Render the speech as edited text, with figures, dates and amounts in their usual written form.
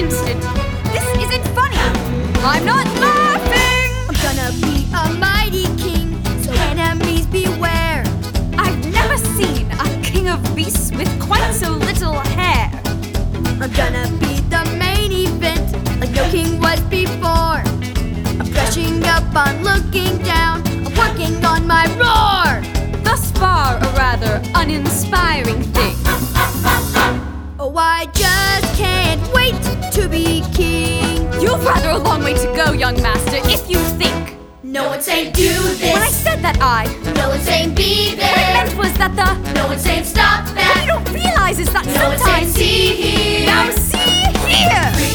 instant. This isn't funny. I'm not laughing. I'm gonna be a mighty king, so enemies beware. I've never seen a king of beasts with quite so little hair. I'm gonna be the main event, like no king was before. I'm brushing up on looking down, I'm working on my roar. Thus far, a rather uninspiring thing. Oh, I just can't wait to be king. You've rather a long way to go, young master, if you think. No one's saying do this. When I said that No one's saying be what I there. meant was that the No one's saying stop what that. you don't realize is that No one's saying sometimes see here. now see here.